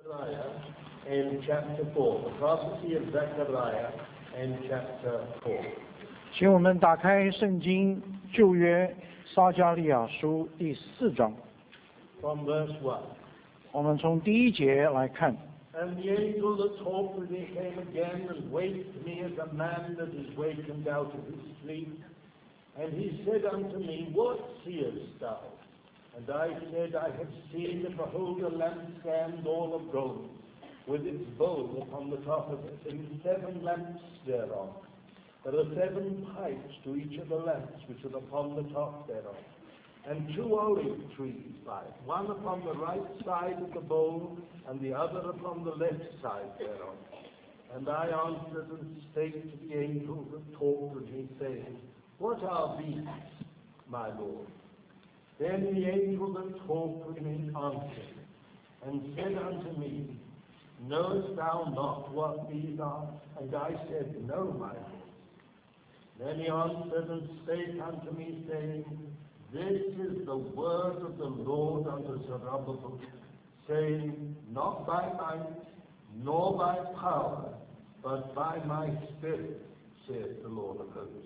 In chapter 4, the prophecy of Zechariah in chapter 4. 请我们打开圣经旧约撒迦利亚书第4章。 From verse 1. 我们从第1节来看。 And the angel that talked with me came again and waked me as a man that is wakened out of his sleep. And he said unto me, What seest thou? And I said, I have seen, and behold, a lampstand all of gold, with its bowl upon the top of it, and 7 lamps thereon. There are 7 pipes to each of the lamps which are upon the top thereof, and 2 olive trees by it, one upon the right side of the bowl, and the other upon the left side thereof. And I answered and spake to the angel that talked with me, saying, What are these, my Lord? Then the angel that talked with me answered, and said unto me, Knowest thou not what these are? And I said, No, my Lord. Then he answered and spake unto me, saying, This is the word of the Lord unto Zerubbabel, saying, Not by might, nor by power, but by my Spirit, saith the Lord of hosts.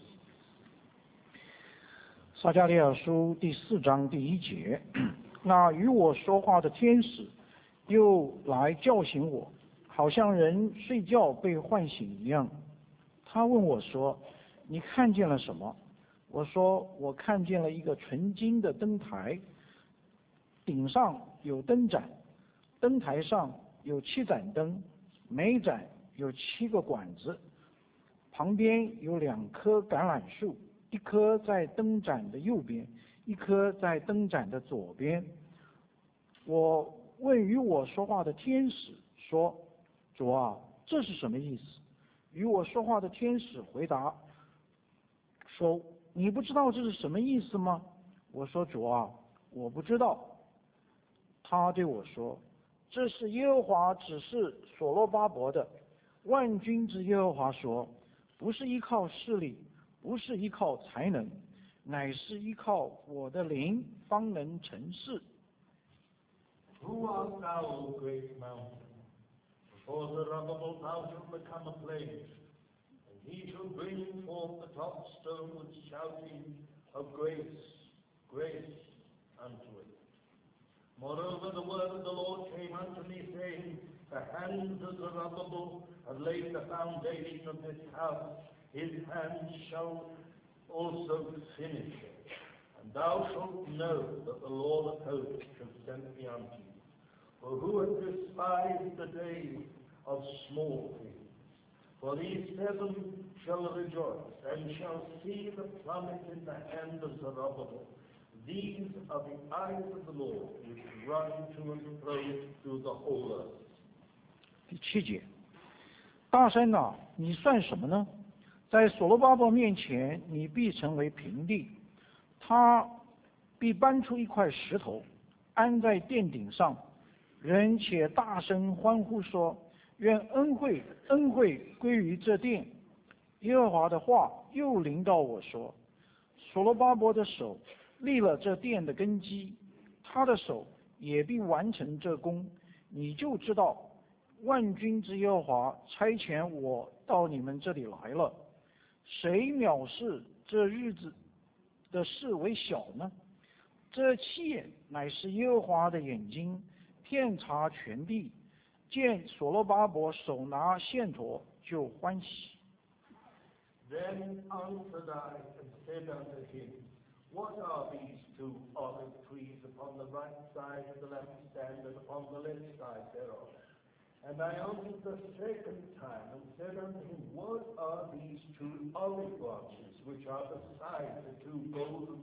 撒迦利亚书第4章第1节，那与我说话的天使又来叫醒我，好像人睡觉被唤醒一样。他问我说：“你看见了什么？”我说：“我看见了一个纯金的灯台，顶上有灯盏，灯台上有7盏灯，每盏有7个管子，旁边有2棵橄榄树。一棵在灯盏的右边，一棵在灯盏的左边。我问与我说话的天使说：主啊，这是什么意思？与我说话的天使回答说：你不知道这是什么意思吗？我说：主啊，我不知道。他对我说：这是耶和华指示所罗巴伯的。万军之耶和华说：不是依靠势力，不是依靠才能，乃是依靠我的灵，方能成事。 Who art thou, O great mountain? Before Zerubbabel thou shalt become a plain, and he shall bring forth the top stone with shouting of grace, grace unto it. Moreover, the word of the Lord came unto me, saying, The hands of Zerubbabel have laid the foundation of this house. His hands shall also finish it. And thou shalt know that the Lord of hosts hath sent me unto you. For who hath despised the days of small things? For these 7 shall rejoice, and shall see the plummet in the hand of Zerubbabel. These are the eyes of the Lord, which run to and fro through the whole earth. 第7节，大山啊，你算什么呢？在所罗巴伯面前，你必成为平地。他必搬出一块石头，安在殿顶上。人且大声欢呼说：愿恩惠归于这殿。耶和华的话又临到我说：所罗巴伯的手立了这殿的根基，他的手也必完成这工。你就知道，万军之耶和华差遣我到你们这里来了。谁藐视这日子的事为小呢？这7眼乃是耶和华的眼睛，遍察全地，见所罗巴伯手拿线砣就欢喜。 Then answered I and said unto him, What are these 2 olive trees upon the right side of the lampstand and upon the left side thereof? And I answered the 2nd time and said unto him, What are these 2 olive branches which are beside the 2 golden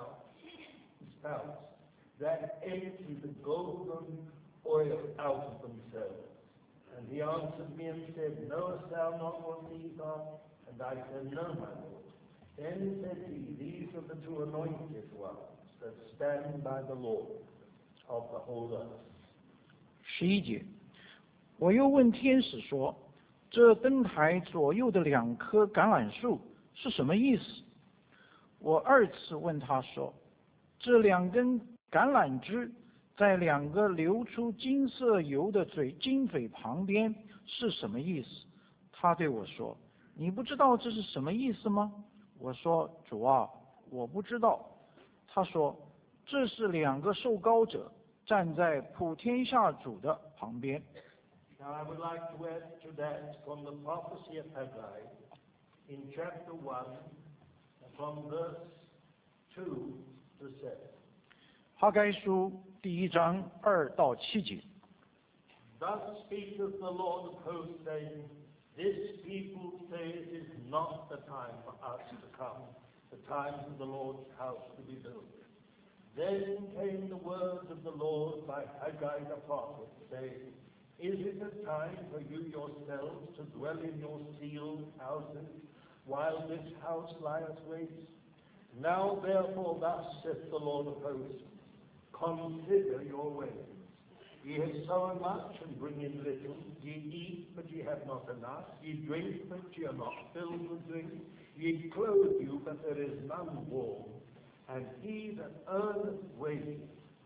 spouts that empty the golden oil out of themselves? And he answered me and said, Knowest thou not what these are? And I said, No, my Lord. Then said he, These are the 2 anointed ones that stand by the Lord of the whole earth. 11节，我又问天使说：这灯台左右的2棵橄榄树是什么意思？我2次问他说：这2根橄榄枝在两个流出金色油的金嘴旁边是什么意思？他对我说，你不知道这是什么意思吗？我说，主啊，我不知道。他说，这是两个受膏者站在普天下主的旁边。 Now I would like to add to that from the prophecy of Haggai in chapter 1 from verse 2 to 7. 哈该书第1章2到7节。 Thus speaketh the Lord of hosts, saying, This people say it is not the time for us to come, the time for the Lord's house to be built. Then came the words of the Lord by Haggai the prophet, saying, Is it a time for you yourselves to dwell in your sealed houses, while this house lieth waste? Now therefore thus saith the Lord of hosts, Consider your ways. Ye have sown much and bring in little. Ye eat, but ye have not enough. Ye drink, but ye are not filled with drink. Ye clothe you, but there is none warm. And he that earneth wages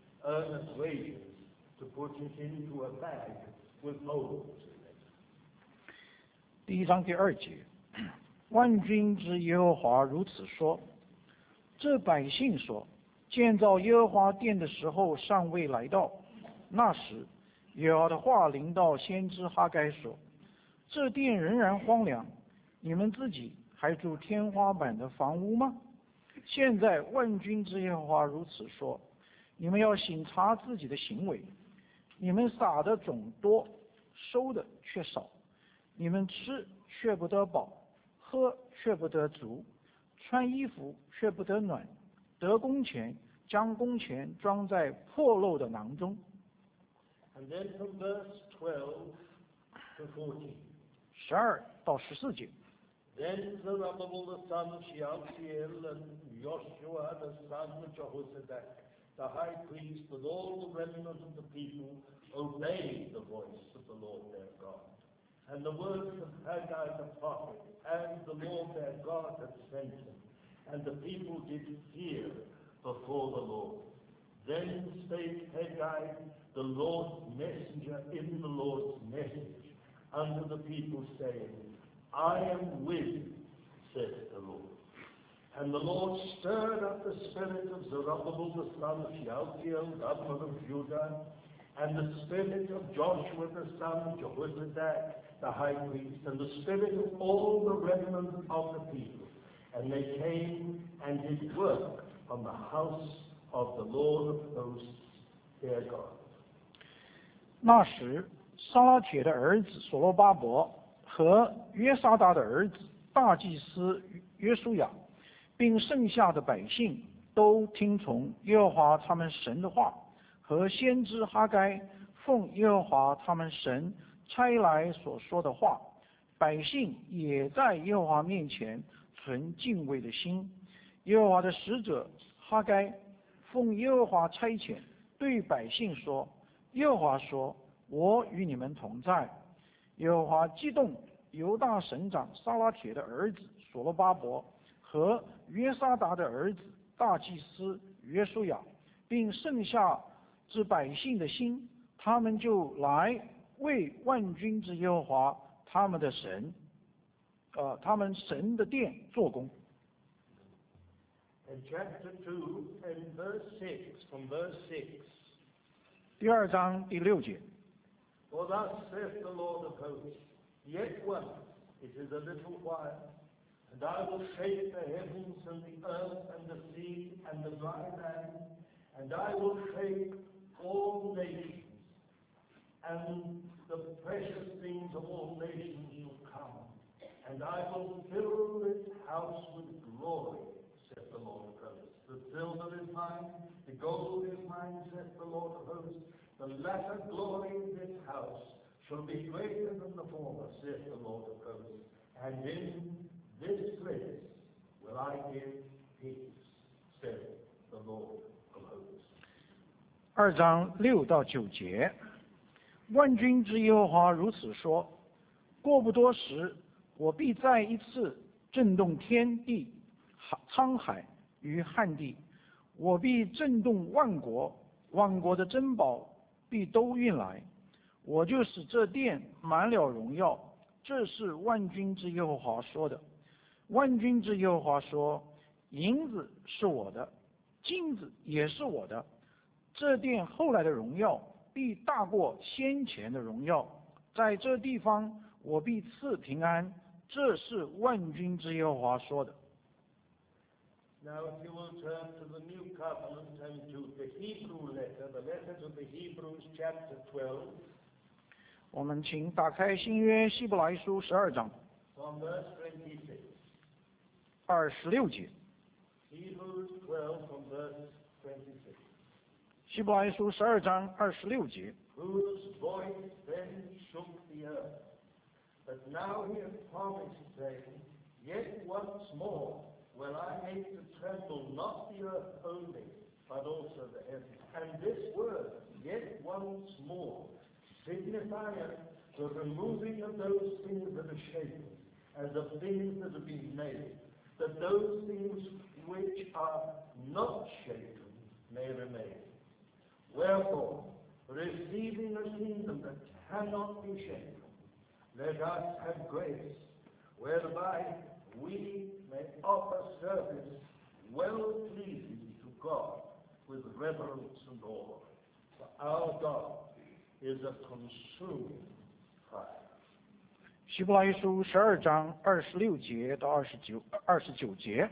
to put it into a bag with holes in it. 第1章第2节，万军之耶和华如此说：这百姓说，建造耶和华殿的时候尚未来到。那时，耶和华的话临到先知哈该说：这殿仍然荒凉，你们自己还住天花板的房屋吗？现在万军之耶和华如此说：你们要省察自己的行为，你们撒的种多，收的却少，你们吃却不得饱，喝却不得足，穿衣服却不得暖，得工钱将工钱装在破漏的囊中。 And then from verse 12 to 14. 12到14节。 Then Zerubbabel the son of Shealtiel and Joshua the son of Jehozadak, the high priest, with all the remnant of the people, obeyed the voice of the Lord their God, and the words of Haggai the prophet, and the Lord their God had sent him, and the people did fear before the Lord. Then spake Haggai, the Lord's messenger, in the Lord's message unto the people, saying, I am with you, saith the Lord. And the Lord stirred up the spirit of Zerubbabel the son of Shealtiel, governor of Judah, and the spirit of Joshua the son of Jehozadak, the high priest, and the spirit of all the remnant of the people. And they came and did work on the house of the Lord of hosts, their God. 那时，撒拉铁的儿子所罗巴伯和约沙达的儿子大祭司约书亚，并剩下的百姓都听从耶和华他们神的话，和先知哈该奉耶和华他们神差来所说的话。百姓也在耶和华面前存敬畏的心。耶和华的使者哈该奉耶和华差遣，对百姓说：耶和华说，我与你们同在。耶和华激动犹大省长撒拉铁的儿子所罗巴伯和约沙达的儿子大祭司约书亚，并剩下之百姓的心，他们就来为万军之耶和华他们的神，他们神的殿做工。 In chapter 2 and verse 6, from verse 6. 第2章第6节。 For thus saith the Lord of hosts, Yet once, it is a little while, and I will shake the heavens and the earth and the sea and the dry land, and I will shake all nations, and the precious things of all nations will come, and I will fill this house with glory, saith the Lord of hosts. The silver is mine, the gold is mine, saith the Lord of hosts. The latter glory of this house shall be greater than the former, saith the Lord of hosts. And in this place will I give peace, saith the Lord of hosts. 2章6到9节。万军之耶和华如此说：过不多时，我必再一次震动天地、沧海与旱地，我必震动万国， 万国的珍宝必都运来，我就使这殿满了荣耀。这是万军之耶和华说的。万军之耶和华说，银子是我的，金子也是我的，这殿后来的荣耀必大过先前的荣耀，在这地方我必赐平安。这是万军之耶和华说的。 Now, if you will turn to the New Covenant and to the Hebrew letter, the letter to the Hebrews, chapter 12, 我们请打开新约希伯来书12章 from verse 26. 26节。 Hebrews 12, from verse 26. 希伯来书12章26节。 Whose voice then shook the earth. But now he has promised, saying, Yet once more will I make to tremble not the earth only, but also the heavens. And this word, yet once more, signifieth the removing of those things that are shaken, and the things that have been made, that those things which are not shaken may remain. Wherefore, receiving a kingdom that cannot be shaken, let us have grace, whereby we may offer service well pleasing to God with reverence and awe. For our God is a consuming fire. 希伯来书12章26节到29节。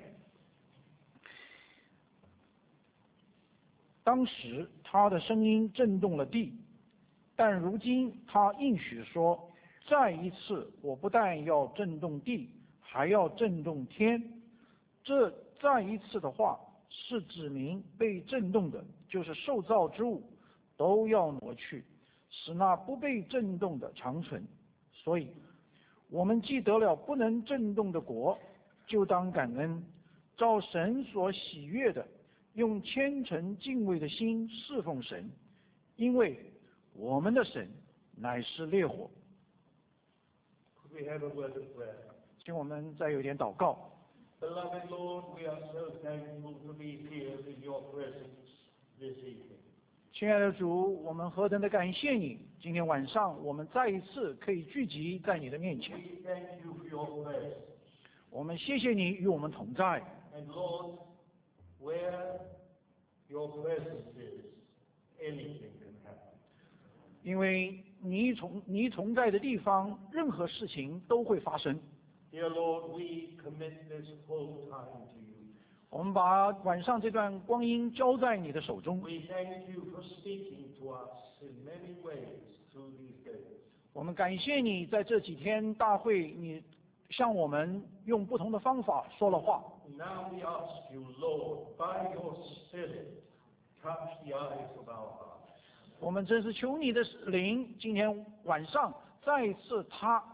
当时他的声音震动了地，但如今他应许说，再一次我不但要震动地，还要震动天。这再一次的话是指明被震动的，就是受造之物都要挪去，使那不被震动的长存。所以我们既得了不能震动的国，就当感恩，照神所喜悦的，用虔诚敬畏的心侍奉神，因为我们的神乃是烈火。 Could we have a word of prayer? 请我们再有点祷告。 Beloved Lord, we are so thankful to be here in your presence this evening. 亲爱的主，我们何等的感谢你！今天晚上我们再一次可以聚集在你的面前， We thank you for your presence. 我们谢谢你与我们同在。 And Lord, where your presence is, anything can happen. 因为你同在的地方，任何事情都会发生。 Dear Lord, we commit this whole time to you. 我们把晚上这段光阴交在你的手中。 We thank you for speaking to us in many ways through these days. 我们感谢你在这几天大会，你向我们用不同的方法说了话。 Now we ask you, Lord, by your Spirit, touch the eyes of our hearts. 我们真是求你的灵，今天晚上再一次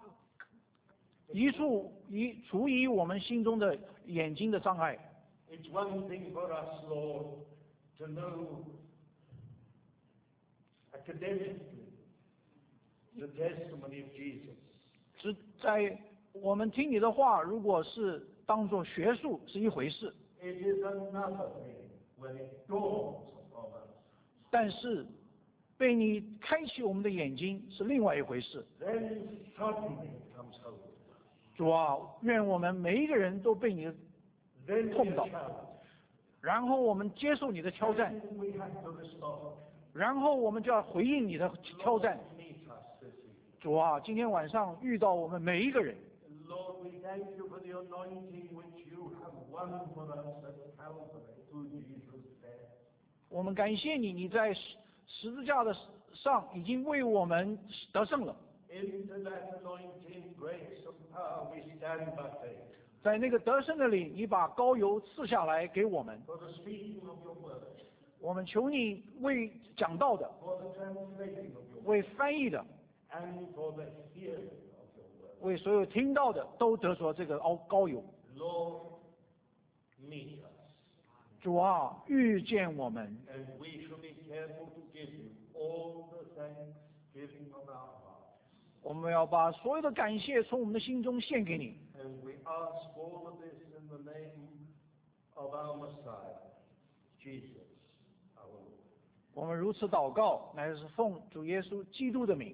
除以我们心中的眼睛的障碍。 It's one thing for us, Lord, to know academically the testimony of Jesus. 只在我们听你的话，如果是当作学术是一回事， It is another thing when it dawns upon us. 但是被你开启我们的眼睛是另外一回事。 Then suddenly it comes home. 主啊，愿我们每一个人都被你 Then we 碰 are 到， challenged. 然后我们接受你的挑战， Then we have to respond. 然后我们就要回应你的挑战。 Lord, meet us this evening. 主啊，今天晚上遇到我们每一个人， Lord, we thank you for the anointing which you have won for us at Calvary through Jesus' death. 我们感谢你，你在十字架的上已经为我们得胜了。 Into that anointing, grace and power, we stand by faith 在那个得胜的里，你把膏油赐下来给我们， for the speaking of your word, 我们求你为讲道的、 for the translating of your word, 为翻译的、 and for the hearing of your word. 为所有听到的都得着这个膏油。 Lord, meet us, 主啊，遇见我们， and we shall be careful to give you all the thanksgiving of our hearts. 我们要把所有的感谢从我们的心中献给你。 And we ask all of this in the name of our Messiah, Jesus, our Lord. 我们如此祷告，乃是奉主耶稣基督的名。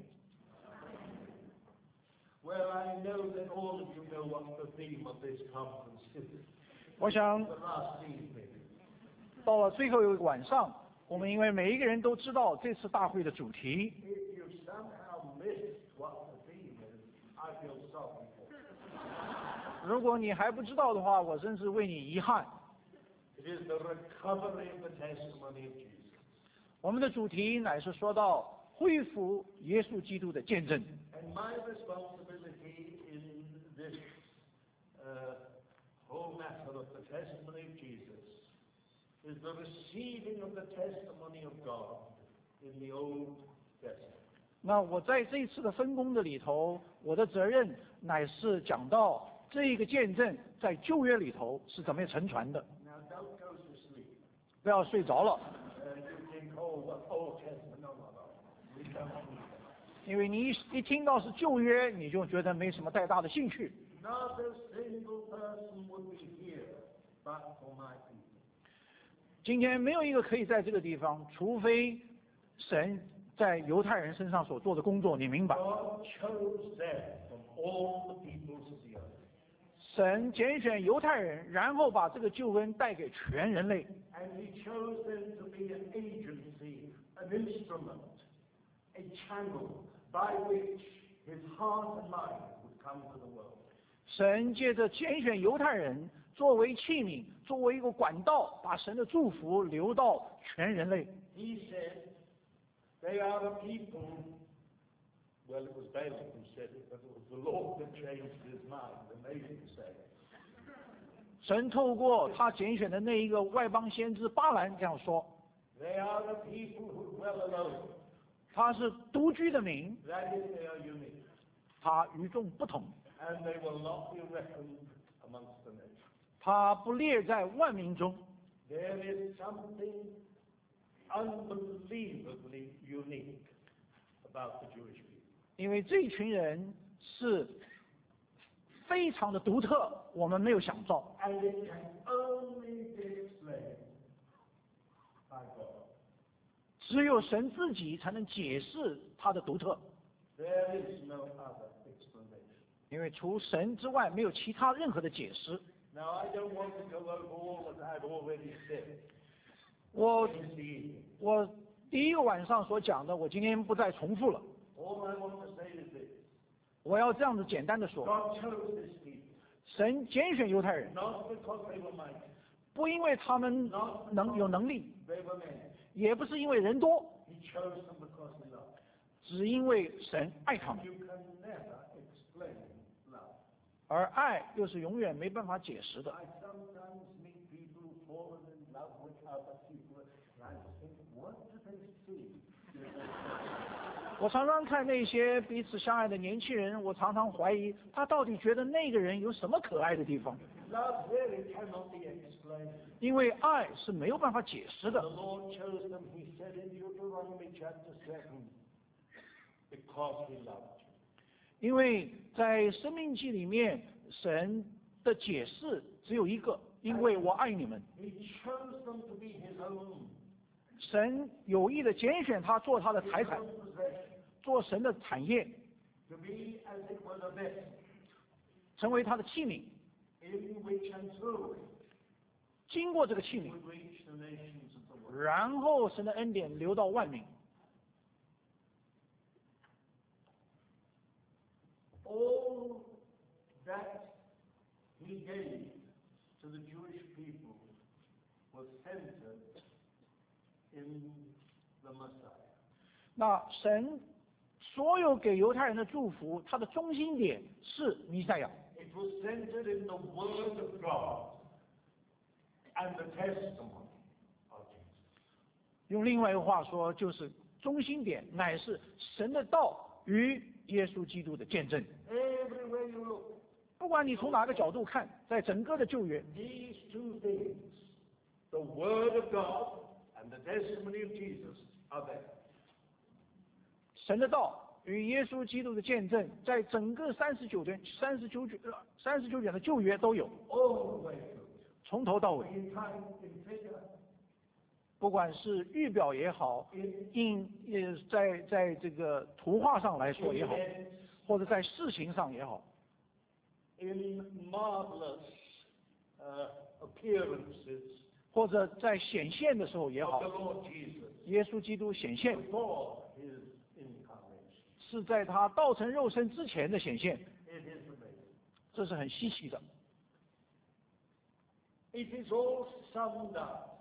Well, I know that all of you know what the theme of this conference is. 我想 The last evening. 到了最后一个晚上，我们因为每一个人都知道这次大会的主题。 If you somehow missed what the theme is, I feel sorry for you. 如果你还不知道的话，我真是为你遗憾。 It is the recovery of the testimony of Jesus. 我们的主题乃是说到恢复耶稣基督的见证。 And my responsibility in this whole matter of the testimony of Jesus is the receiving of the testimony of God in the Old Testament. 那我在这一次的分工的里头，我的责任乃是讲到这一个见证在旧约里头是怎么样沉传的。 Now don't go to sleep. 不要睡着了， You think, oh, what Old Testament? No, no, no. We don't need that. 因为你一听到是旧约，你就觉得没什么太大的兴趣。 Not a single person would be here but for my people. 今天没有一个可以在这个地方，除非神在犹太人身上所做的工作，你明白？ God chose them from all the peoples of the earth. 神拣选犹太人，然后把这个救恩带给全人类。 And he chose them to be an agency, an instrument, a channel by which his heart and mind would come to the world. 神借着拣选犹太人作为器皿，作为一个管道，把神的祝福流到全人类。 He said, they are a people. Well, it was Balaam who said it, but it was the Lord that changed his mind and made him say it. 神透过他拣选的那一个外邦先知巴兰这样说： They are a people who dwell alone. 他是独居的民， That is, they are unique. 他与众不同， And they will not be reckoned amongst the nations. 他不列在万民中。 There is something unbelievably unique about the Jewish people. 因为这一群人是非常的独特，我们没有想到。 And it can only be explained by God. 只有神自己才能解释他的独特， There is no other explanation. 因为除神之外没有其他任何的解释。 Now, I don't want to go over all that I've already said 我 this evening. 我第一个晚上所讲的，我今天不再重复了。 All I want to say is this. 我要这样子简单的说， God chose this people, 神拣选犹太人， not because they were mighty, 不因为他们有能力， they were men. 也不是因为人多， He chose them because he loved them. 只因为神爱他们。 You can never explain love. 而爱又是永远没办法解释的。 I sometimes meet people who've fallen in love with other people, and I think, what do they see? 我常常看那些彼此相爱的年轻人，我常常怀疑他到底觉得那个人有什么可爱的地方， Love really cannot be explained. 因为爱是没有办法解释 The 的。 Lord chose them, he said in Deuteronomy chapter 7, because he loved you. 因为在生命记里面，神的解释只有一个，因为我爱你们。 He chose them to be his own, 神有意的拣选他做他的 his 财产， own possession, 做神的产业， to be as it were a vessel, 成为他的器皿， in which and through it 经过这个器皿， would reach the nations of the world. 然后神的恩典流到万民。 All that he gave to the Jewish people was centered in the Messiah. 那神所有给犹太人的祝福，它的中心点是弥赛亚， It was centered in the Word of God and the testimony of Jesus. 用另外一个话说，就是中心点乃是神的道与耶稣基督的见证。 Everywhere you look, 不管你从哪个角度看，在整个的旧约， these two things, the Word of God and the testimony of Jesus, are there. 神的道与耶稣基督的见证，在整个39卷的旧约都有， All the way through. 从头到尾。 In time, in figure, 不管是预表也好，在这个图画上来说也好，或者在事情上也好， in marvelous appearances 或者在显现的时候也 of 好， the Lord Jesus 耶稣基督显现 before his incarnation. 是在他道成肉身之前的显现， It is amazing. 这是很稀奇的。 It is all summed up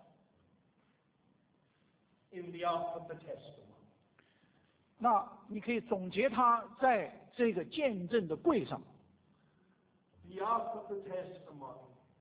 in the Ark of the Testament. 那你可以总结它在这个见证的柜上。 The Ark of the Testament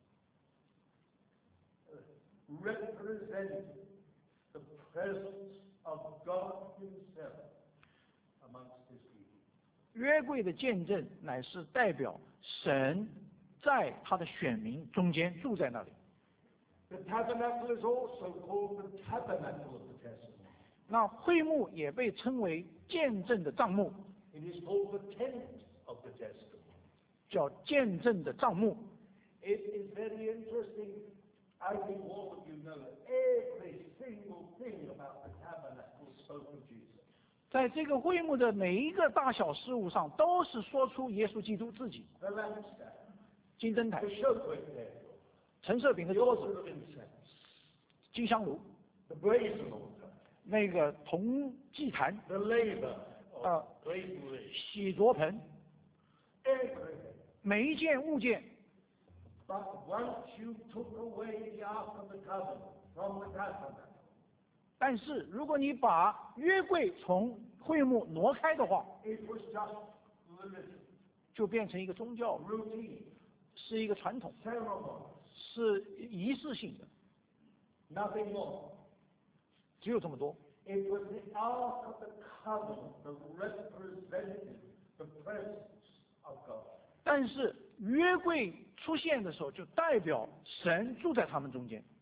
represented the presence of God himself amongst his people. 约柜的见证乃是代表神在他的选民中间住在那里。 The tabernacle is also called the tabernacle of the Testament. 那会幕也被称为见证的帐幕， It is called the tent of the Testament. 叫见证的帐幕。 It is very interesting. I think all of you know that every single thing about the tabernacle spoke of Jesus. 在这个会幕的每一个大小事物上，都是说出耶稣基督自己。 The lampstand, 金灯台 the、showbread table, 陈设饼的 the 桌子、 altar of incense, 金香炉、 the brazen altar, 那个铜祭坛、 the laver of Uh, brazenry, 洗濯盆， everything. 每一件物件。 But once you took away the Ark of the Covenant from the tabernacle, 但是如果你把约柜从会幕挪开的话， it was just religion, 就变成一个宗教， routine, 是一个传统， ceremony, 是仪式性的， nothing more. 只有这么多。 It was the Ark of the Covenant that represented the presence of God. 但是约柜出现的时候，就代表神住在他们中间。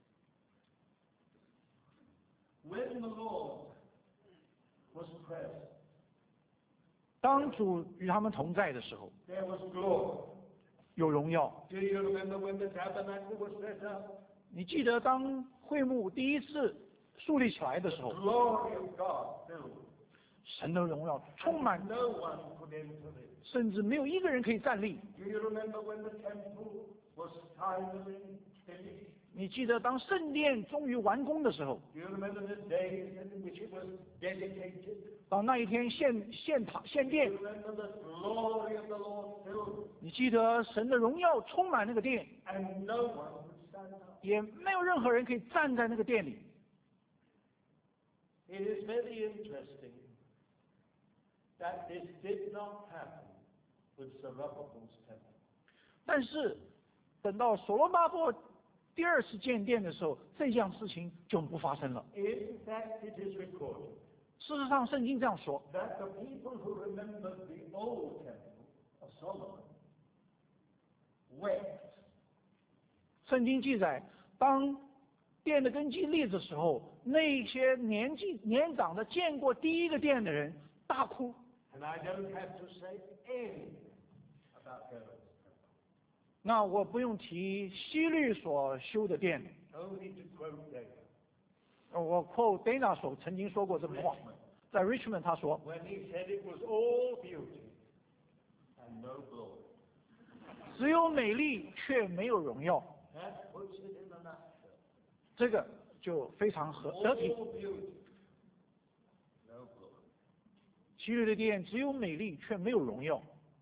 When the Lord was present, 当主与他们同在的时候， there was glory. 有荣耀。 Do you remember when the tabernacle was set up? 你记得当会幕第一次树立起来的时候， Glory of God filled it. 神的荣耀充满， No one could enter it. 甚至没有一个人可以站立。 Do you remember when the temple was finally finished? 你记得当圣殿终于完工的时候， Do you remember the day in which it was dedicated? 当那一天献 Do 殿 you，remember the glory of the Lord filled it? 你记得神的荣耀充满那个殿， And no one could stand up. 也没有任何人可以站在那个殿里。 It is very interesting that this did not happen with Zerubbabel's temple. 但是等到所罗巴伯第二次建殿的时候，这样事情就不发生了。 In fact, it is recorded 事实上，圣经这样说： that the people who remembered the old temple of Solomon wept. 圣经记载，当殿的根基立的时候，那些年长的见过第一个殿的人大哭。 And I don't have to say anything about Herod's temple. 那我不用提希律所修的殿， Only to quote David. 我 quote Dana 所曾经说过这么话， Richmond, 在 Richmond 他说， when he said it was all beauty and no glory. 只有美丽却没有荣耀， That puts it in a nutshell. 这个就非常得体。 All beauty, no glory. 希律的殿只有美丽却没有荣耀。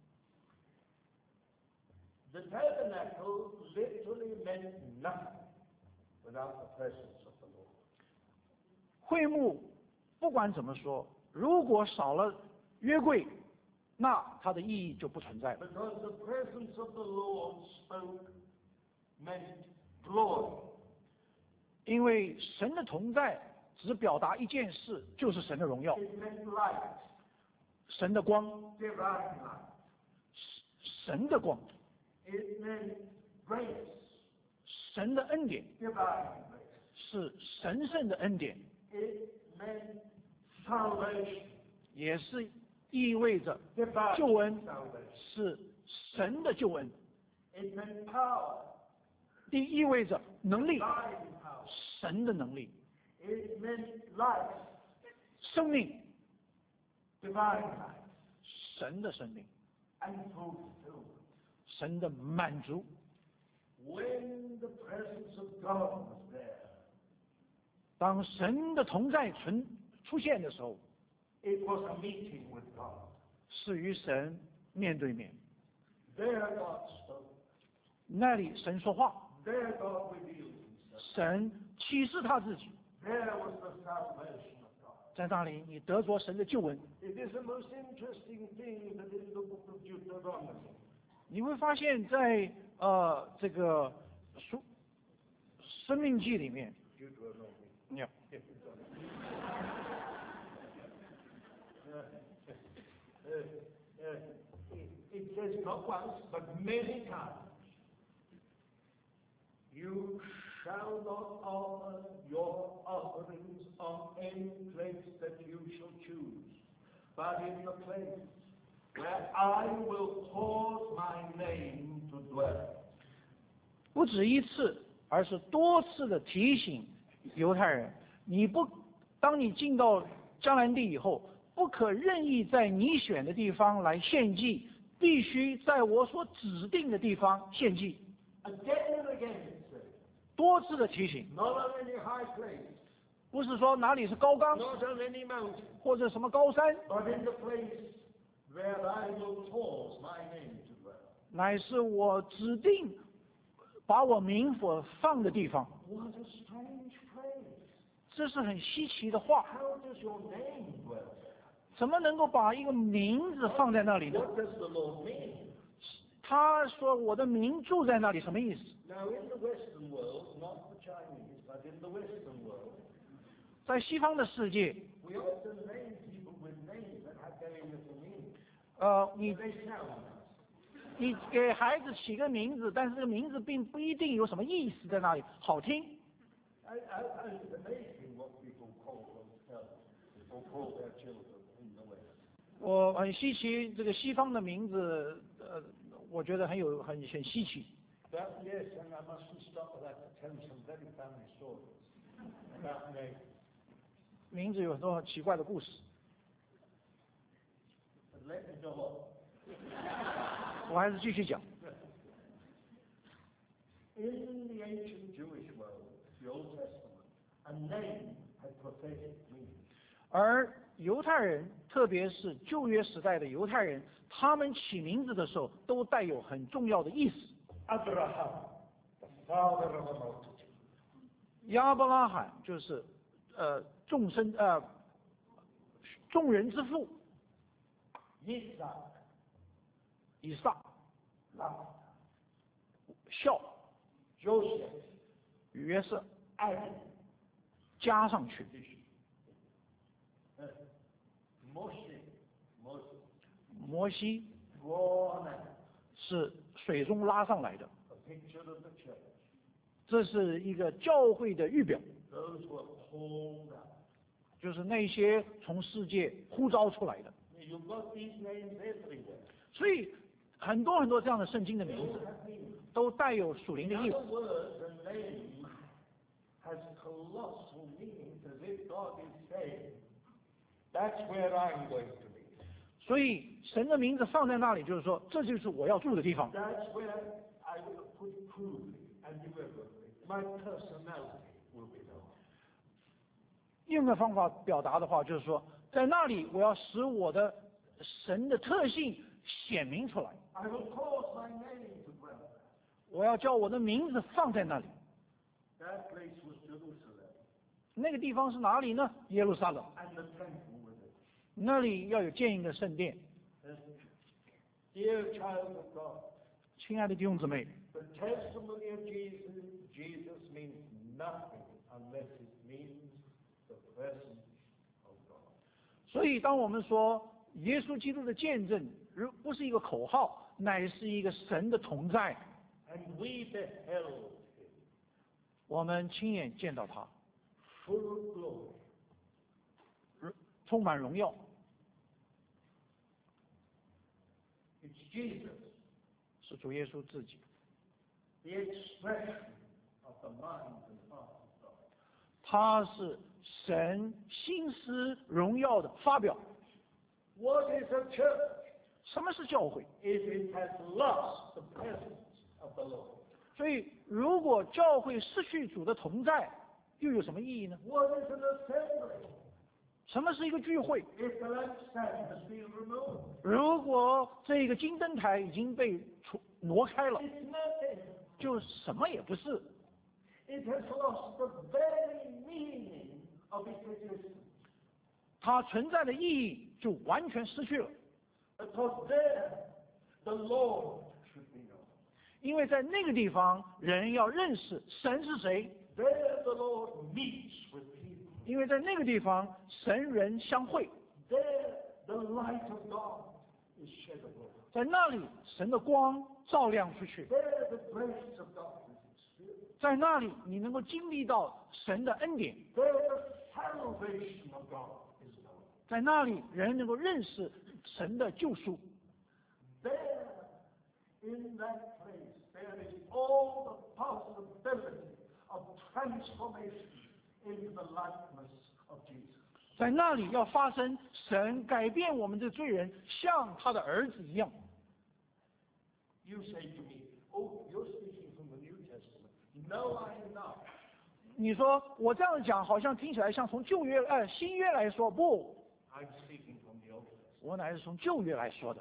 The tabernacle literally meant nothing without the presence of the Lord. 会幕不管怎么说，如果少了约柜，那它的意义就不存在了。 Because the presence of the Lord spoke meant glory. 因为神的同在只表达一件事，就是神的荣耀， It meant light, 神的光， divine light. 神的光， It meant grace, 神的恩典， divine grace. 是神圣的恩典， It meant salvation, 也是意味着 divine 救恩， salvation. 是神的救恩， It meant power, 意味着能力， divine power. 神的能力。 It meant life, 生命， divine life, 神的生命， and fulfillment. 神的满足。 When the presence of God was there, 当神的同在出现的时候， it was a meeting with God. 是与神面对面。 There God spoke. 那里神说话， There God revealed himself. 神启示他自己， There was the salvation of God. 在那里你得着神的救恩。 It is the most interesting thing that in the book of Deuteronomy, 你会发现在这个生命记里面， Deuteronomy, 你看 it says not once but many times, you shall not offer your offerings on any place that you shall choose, but in the place where I will cause my name to dwell. 不止一次，而是多次的提醒犹太人：当你进到迦南地以后，不可任意在你选的地方来献祭，必须在我所指定的地方献祭。 Again and again it says, 多次的提醒， not on any high place, 不是说哪里是高岗 not on any mountain, 或者什么高山， but in the place where I will cause my name to dwell. 乃是我指定把我名所放的地方。 What a strange phrase. 这是很稀奇的话， How does your name dwell there? 怎么能够把一个名字放在那里呢？ What does the Lord mean? 他说我的名住在那里，什么意思？ Now in the Western world, not the Chinese, but in the Western world, 在西方的世界， we often name people with names that have very little meaning. 你 They sound nice. 你给孩子起个名字，但是这个名字并不一定有什么意思在那里，好听。 It's amazing what people call themselves. People call their children in the West. 我很稀奇这个西方的名字，我觉得很稀奇。 But yes, and I mustn't stop at that to tell you some very funny stories about names. 名字有很多很奇怪的故事， But let me go on. 我还是继续讲。 In the ancient Jewish world, the Old Testament, a name had prophetic meaning. 而犹太人，特别是旧约时代的犹太人，他们起名字的时候都带有很重要的意思。 Abraham, the father of a multitude. 亚伯拉罕就是众人之父， Yitzhak, 以撒 Lamech, 孝 Joseph, 约瑟 Adam, 加上去， Moses, 摩西 drawn out, 是水中拉上来的， a picture of the church. 这是一个教会的预表， Those who are called out. 就是那些从世界呼召出来的。 You've got these names everywhere. 所以很多这样的圣经的名 They 字 have meaning. 都带有属灵的 In 意思 other。words, a name has colossal meaning, as if God is saying, that's where I'm going to be. 所以神的名字放在那里，就是说这就是我要住的地方。 That's where I will put truly and irreverently. My personality will be known. 用的方法表达的话，就是说在那里我要使我的神的特性显明出来， I will cause my name to dwell there. 我要叫我的名字放在那里。 That place was Jerusalem, 那个地方是哪里呢？耶路撒冷， and the temple with it. 那里要有建一个圣殿。 Dear child of God, 亲爱的弟兄姊妹， the testimony of Jesus means nothing unless it means the presence of God. 所以当我们说耶稣基督的见证，不是一个口号，乃是一个神的同在。 And we beheld him, 我们亲眼见到他， full of glory. 充满荣耀， It's Jesus, 是主耶稣自己， the expression of the mind and heart of God. 他是神心思荣耀的发表。 What is a church? 什么是教会？ If it has lost the presence of the Lord. 所以，如果教会失去主的同在，又有什么意义呢？ What is an assembly? 什么是一个聚会？ If the lampstand has been removed. 如果这个金灯台已经被挪开了， It's nothing. 就什么也不是。 It has lost the very meaning of its existence. 它存在的意义就完全失去了。 Because there, the Lord should be known. 因为在那个地方，人要认识神是谁。 There, the Lord meets with people. 因为在那个地方，神人相会。 There, the light of God is shed abroad. 在那里，神的光照亮出去。 There, the grace of God is experienced. 在那里，你能够经历到神的恩典。 There, the salvation of God is known. 在那里，人能够认识神的救赎。 There, in that place, there is all the possibility of transformation into the likeness of Jesus. 在那里要发生神改变我们的罪人，像他的儿子一样。 You say to me, oh, you're speaking from the New Testament. No, I am not. 你说我这样讲，好像听起来像从旧约新约来说，不， I'm speaking from the Old Testament. 我乃是从旧约来说的。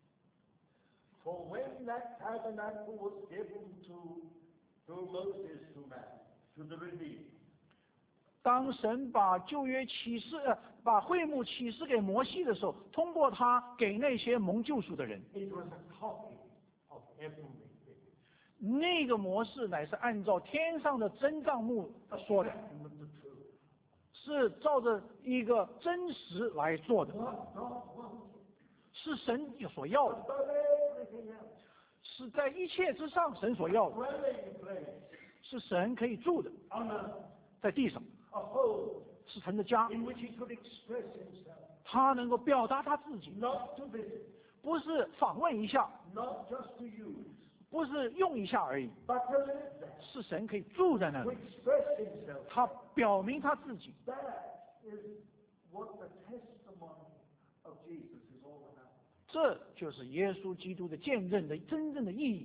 For when that tabernacle was given to Moses to man, to the redeemed, 当神把旧约把会幕启示给摩西的时候，通过他给那些蒙救赎的人， it was a copy of heavenly things. 那个模式乃是按照天上的真账目说的， Pattern of the truth. 是照着一个真实来做的， What God wants, 是神所要的， above everything else, 是在一切之上神所要的， dwelling place 是神可以住的， on earth, 在地上 a home 是神的家， in which he could express himself, 他能够表达他自己， not to visit, 不是访问一下， not just to use, 不是用一下而已， but to live there, 是神可以住在那 to 里， express himself. 他表明他自己。 That is what the testimony of Jesus is all about. 这就是耶稣基督的见证的真正的意义。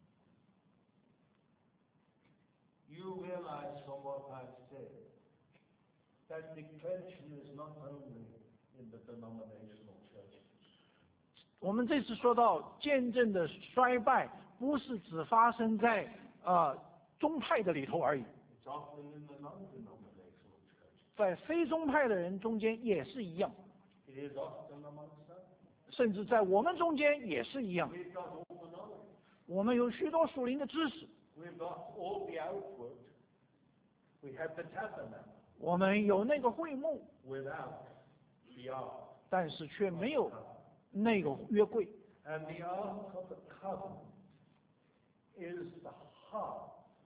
You realize from what I've said that declension is not only in the denominational churches. 我们这次说到见证的衰败，不是只发生在宗派的里头而已， It's often in the non-denominational churches. 在非宗派的人中间也是一样， It is often amongst us. 甚至在我们中间也是一样。 We've got all the knowledge. 我们有许多属灵的知识， We've got all the outward. We have the tabernacle 我们有那个会幕， without the ark. 但是却没有那个约柜。 And the ark of the covenant is the heart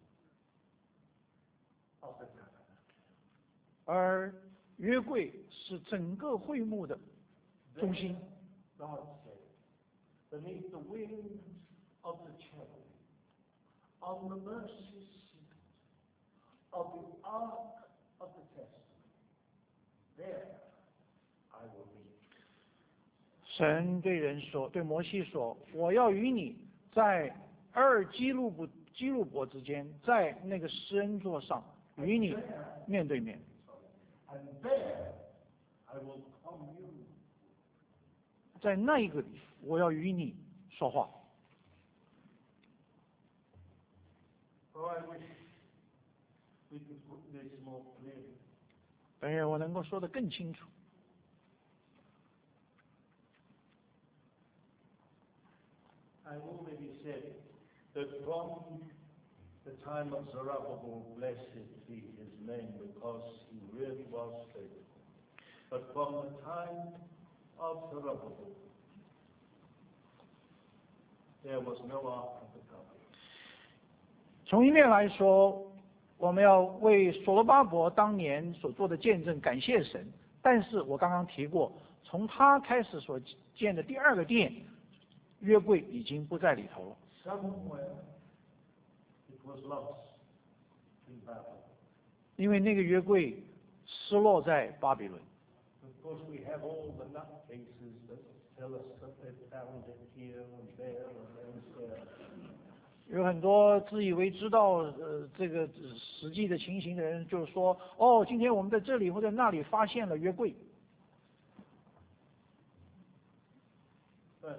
of the tabernacle. 而约柜是整个会幕的中心。 God said, beneath the wings of the cherubim, on the mercy seat of the ark of the testament, there I will meet you. 神对人说，对摩西说：“我要与你在二基路伯之间，在那个施恩座上与你面对面。 And there I will commune. 在那一个里，我要与你说话。 Oh, I wish we could put this more clearly. 但愿我能够说得更清楚。 I've already said that from the time of Zerubbabel, blessed be his name, because he really was faithful. But from the time of Zerubbabel, there was no ark of the covenant. 从一面来说，我们要为所罗巴伯当年所做的见证感谢神。但是我刚刚提过，从他开始所建的第二个殿，约柜已经不在里头了。 Somewhere it was lost in Babylon. 因为那个约柜失落在巴比伦。 Of course, we have all the nutcases that tell us that they've found it here and there and there. 有很多自以为知道这个实际的情形的人，就是说，哦，今天我们在这里或者那里发现了约柜。 But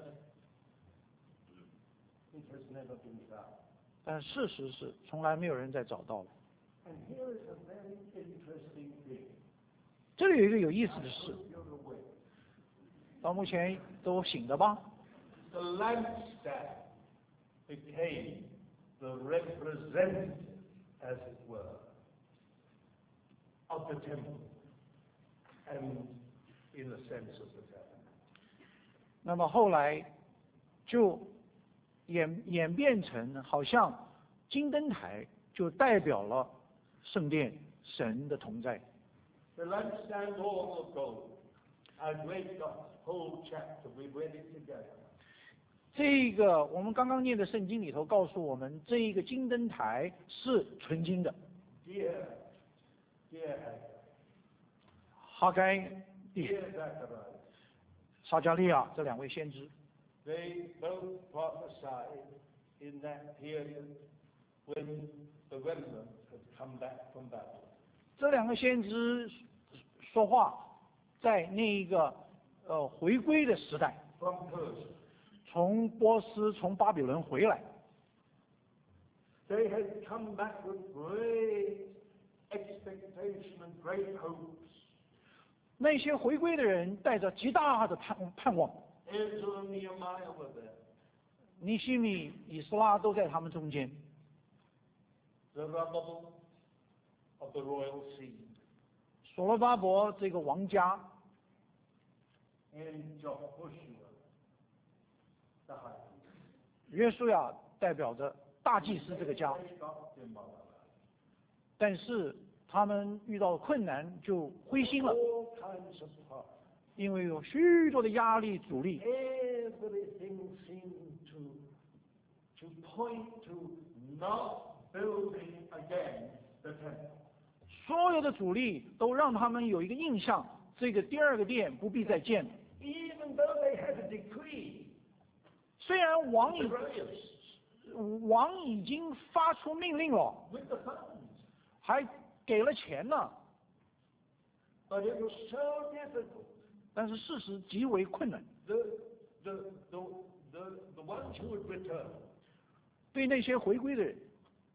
it has never been found. 但事实是，从来没有人再找到了。 And here is a very interesting thing. 这里有一个有意思的事， You're aware. 到目前都醒的吧？ The lampstand became the representative, as it were, of the temple, and in a sense of the temple. 那么后来就演变成，好像金灯台就代表了圣殿神的同在。 The lampstand all of gold. I've read the whole chapter. We read it together. 这个我们刚刚念的圣经里头告诉我们，这一个金灯台是纯金的。 Dear, dear, 哈该弟兄、 dear Zachariah, 撒迦利亚这两位先知， they both prophesied in that period when the remnant had come back from Babylon. 这两个先知说话，在那一个回归的时代， From Persia. 从波斯从巴比伦回来， They had come back with great expectation and great hopes. 那些回归的人带着极大的盼望。 Ezra and Nehemiah were there. 尼希米、以斯拉都在他们中间。 The rubble of the royal seed. 所罗巴伯这个王家， And Jehoshua, the high priest. 约书亚代表着大祭司这个家， They got demoralized. 但是他们遇到困难就灰心了， All kinds of problems. 因为有许多的压力阻力， Everything seemed to point to not building again the temple. 所有的阻力都让他们有一个印象，这个第二个殿不必再建了。 Even though they had a decree, 虽然王 the royalists, 已经发出命令了， with the funds, 还给了钱呢， but it was so difficult. 但是事实极为困难。 The ones who would return, 对那些回归的人，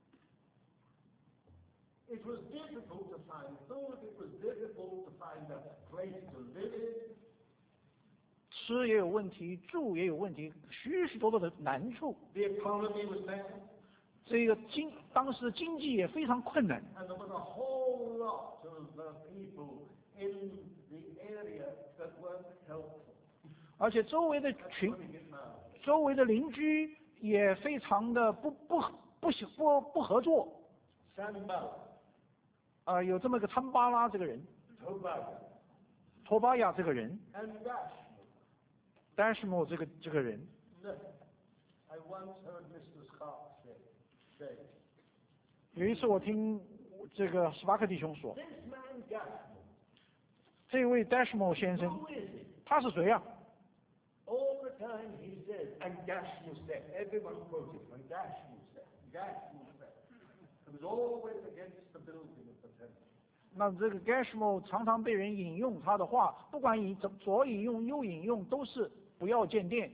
it was difficult to find food, it was difficult to find a place to live in. 吃也有问题，住也有问题，许许多多的难处。 The economy was bad, 这个当时的经济也非常困难， and there was a whole lot of people in the area that weren't helpful. 而且周围的 Putting it mildly. 周围的邻居也非常的不合作。 Sanballat, 有这么个参巴拉这个人， Tobiah, 托巴亚这个人， and Gashmu. 丹什莫这个人， Listen, I once heard Mr. Scott say, 有一次我听这个史巴克弟兄说， this man Gashmu, 这位 Dashmo 先生 who is he? 他是谁呀、 All the time he said, and Gashmu said, everyone quoted when Gashmu said. It was always against the building of the temple. 那这个 Gashmo 常常被人引用他的话，不管左引用右引用，都是不要建殿。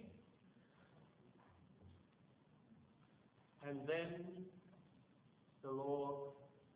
And then the Lord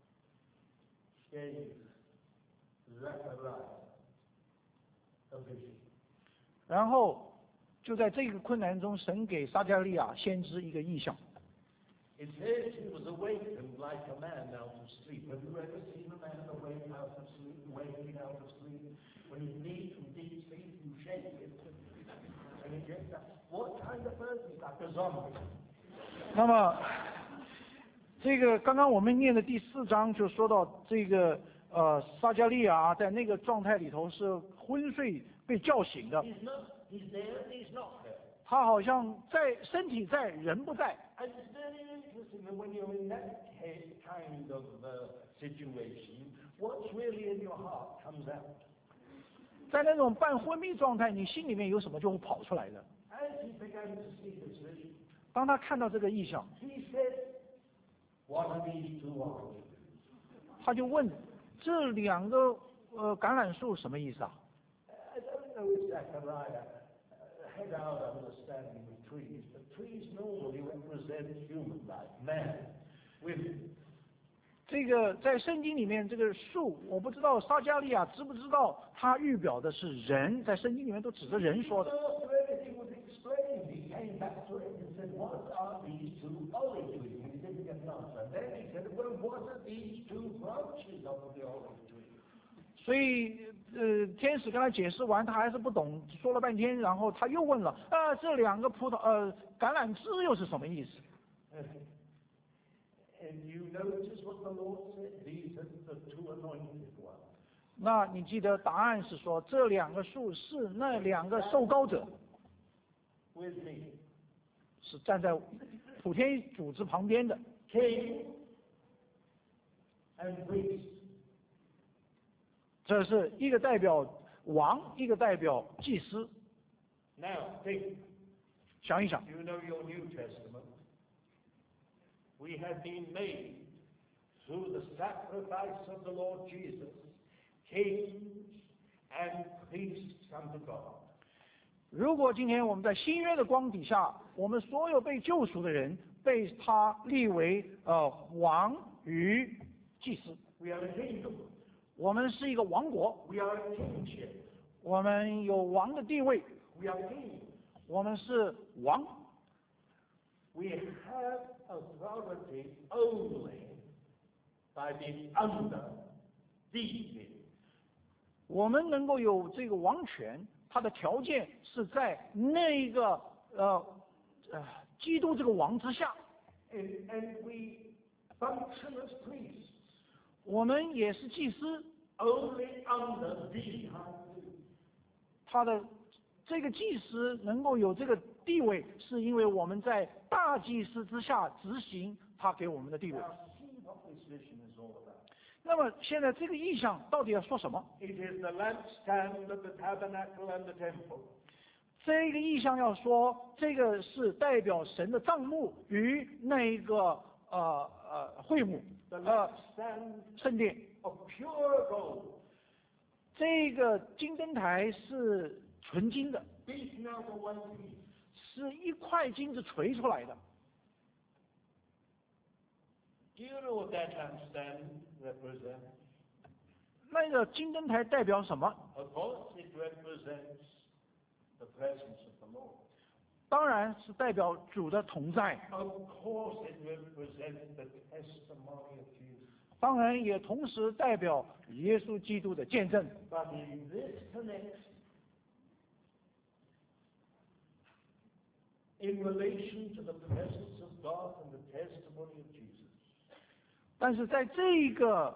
gave Zechariah a vision. 然后就在这个困难中，神给撒迦利亚先知一个意象。 It says he was awakened like a man out of sleep. Have you ever seen a man awake out of sleep, waking out of sleep? When you leave from deep sleep, you shake it. And you get that. What kind of person is like a zombie? 那么，这个刚刚我们念的第4章就说到这个撒迦利亚在那个状态里头是昏睡被叫醒的， He's there, and he's not there. 他好像身体在，人不在。 And it's very interesting that when you're in that kind of situation, what's really in your heart comes out. 在那种半昏迷状态，你心里面有什么就会跑出来的。 As he began to see this vision, 当他看到这个异象， he said, what are these two oranges? 他就问这两个橄榄树什么意思啊？ I don't know if Zechariah had our understanding of trees, but trees normally represent human life, man, women. 这个在圣经里面，这个树，我不知道撒迦利亚知不知道，它预表的是人，在圣经里面都指着人说的。 After everything was explained, he came back to it and said, what are these two olive trees? And he didn't get an answer. And then he said, well, what are these two branches of the olive tree? 所以天使跟他解释完，他还是不懂，说了半天，然后他又问了，这两个橄榄枝又是什么意思？ And you notice what the Lord said? These are the two anointed ones. 那你记得答案是说，这两个树是那两个受膏者， With me, 是站在普天主之旁边的， king and priest. 这是一个代表王，一个代表祭司。 Now, think. 想一想， You know your New Testament. We have been made through the sacrifice of the Lord Jesus, kings and priests unto God. 如果今天我们在新约的光底下，我们所有被救赎的人被他立为王与祭司， We are a kingdom. 我们是一个王国， We are a kingship. 我们有王的地位， We are kings. 我们是王， We have authority only by being under these king. 我们能够有这个王权，它的条件是在那个基督这个王之下， And we function as priests 我们也是祭司， only under these high priests. 他的这个祭司能够有这个地位，是因为我们在大祭司之下执行他给我们的地位。 Now see what this vision is all about. 那么现在这个意象到底要说什么？ It is the lampstand of the tabernacle and the temple. 这个意象要说，这个是代表神的帐幕与那个会幕 The lampstand 圣殿。 of pure gold, 这个金灯台是纯金的， beaten out of one piece. 是一块金子锤出来的。 Do you know what that lampstand represents? 那个金灯台代表什么？ Of course, it represents the presence of the Lord. 当然是代表主的同在， Of course, it represents the testimony of Jesus. 当然也同时代表耶稣基督的见证。 But in this connection, in relation to the presence of God and the testimony of Jesus, 但是在这个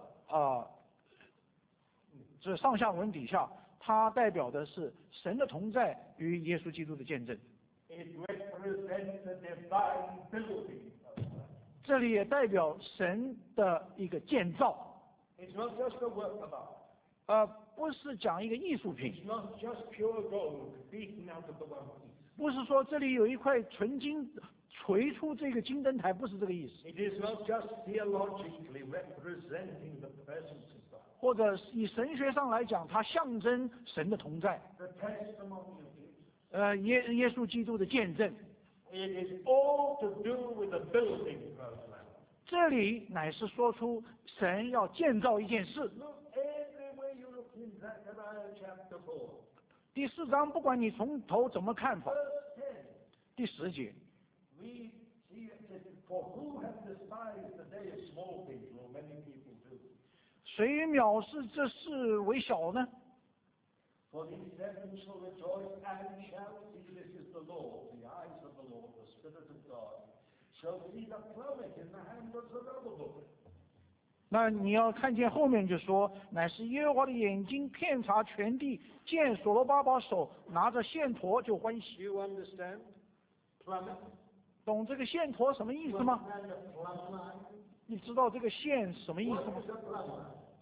这上下文底下，它代表的是神的同在与耶稣基督的见证。 it represents the divine building of life. 这里也代表神的一个建造， It's not just a work of art. 不是讲一个艺术品， It's not just pure gold beaten out of the one piece. 不是说这里有一块纯金锤出这个金灯台，不是这个意思， It is not just theologically representing the presence of God. 或者以神学上来讲，它象征神的同在， The testimony of Jesus. 耶稣基督的见证。 It is all to do with the building of life. 这里乃是说出神要建造一件事。 Look, everywhere you look in Zechariah chapter 4, 第4章，不管你从头怎么看法， verse 10, 第10节， we see it says, for who have despised the day of small things, well, many people do. 谁藐视这事为小呢？ For these seven shall rejoice and shall see, this is the Lord, the eyes of the Lord, the Spirit of God, shall see the plummet in the hand of Zerubbabel. 那你要看见后面就说，乃是耶和华的眼睛遍察全地，见所罗巴伯手拿着线砣就欢 Do 喜。 you understand? Plummet? 懂这个线砣什么意思吗？ And the plumb line? 你知道这个线什么意思 What 吗 is？a plumb line?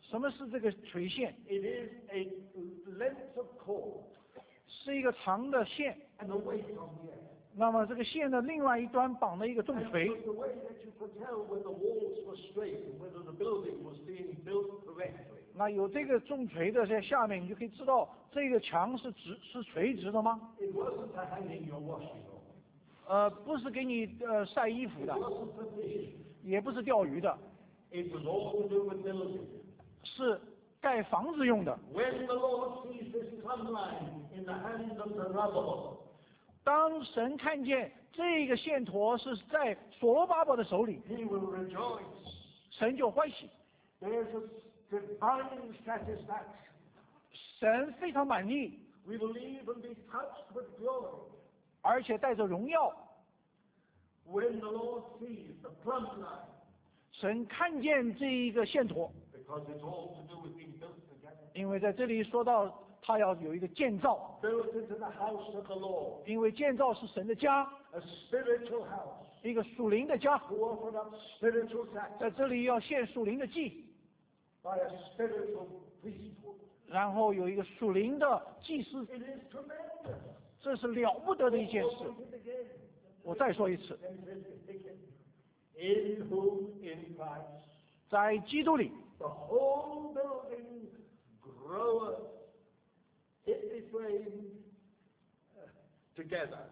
什么是这个垂线？ It is a length of cord 是一个长的线， and a weight on the end. 那么这个线的另外一端绑了一个重 And 锤 it，was the way that you could tell whether the walls were straight and whether the building was being built correctly. 那有这个重锤的在下面，你就可以知道这个墙是垂直的吗？ It wasn't for hanging your washing on. 不是给你晒衣服 It 的， wasn't for fishing. 也不是钓鱼的， It was all to do with building. 是盖房子用的。 When the Lord sees this plumb line in the hand of the rubble, 当神看见这个线砣是在所罗巴伯的手里， he will rejoice. 神就欢喜， There's a divine satisfaction. 神非常满意， We will even be touched with glory 而且带着荣耀。 when the Lord sees the plumb line, 神看见这一个线砣， because it's all to do with being built together. 因为在这里说到他要有一个建造， Built into the house of the Lord, 因为建造是神的家， a spiritual house, 一个属灵的家， to offer up spiritual 在 sacrifice 这里要献属灵的祭， by a spiritual priesthood. 然后有一个属灵的祭司， It is tremendous. 这是了不得的一件事。 我再说一次， In whom, in Christ, 在基督里， the whole building groweth in frame together.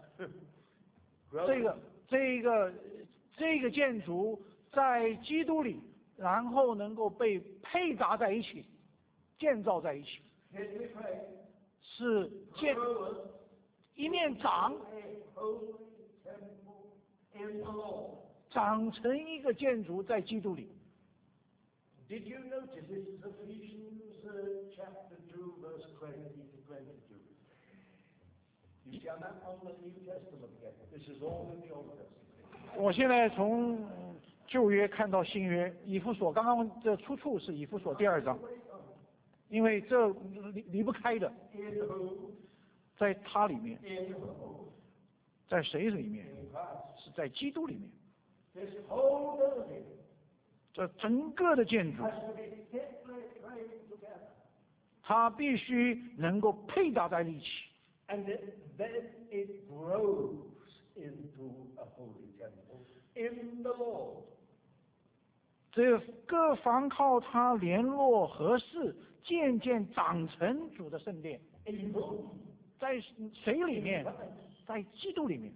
这个建筑在基督里，然后能够被配搭在一起，建造在一起， His frame 是建 groweth 一面长 a holy temple in the Lord. 长成一个建筑在基督里。 Did you notice this is Ephesians chapter 2, verse 20 to 22? You see, I'm not on the New Testament yet. This is all in the Old Testament. 我现在从旧约看到新约，以弗所刚刚的出处是以弗所第2章，因为这离不开的， In whom? 在他里面， In whom? 在谁里面？ In Christ. 是在基督里面。 This whole building 这整个的建筑， has to be fitly framed together. 它必须能够配搭在一起， And then it grows into a holy temple in the Lord. 这各房靠它联络合适，渐渐长成主的圣殿。 In whom? 在谁里面？在基督里面，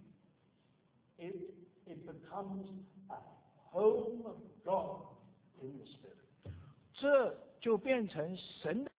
It becomes a home of God in the Spirit. 这就变成神的